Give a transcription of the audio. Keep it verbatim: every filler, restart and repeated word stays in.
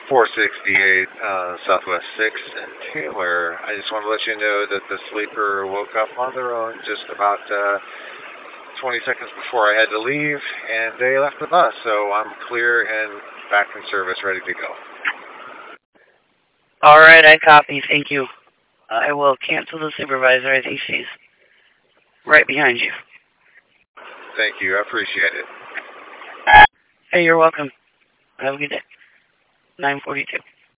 four sixty-eight uh, Southwest sixth and Taylor. I just want to let you know that the sleeper woke up on their own just about uh, twenty seconds before I had to leave, and they left the bus, so I'm clear and back in service, ready to go. All right, I copy. Thank you. I will cancel the supervisor. I think she's right behind you. Thank you. I appreciate it. Hey, you're welcome. Have a good day. nine forty-two.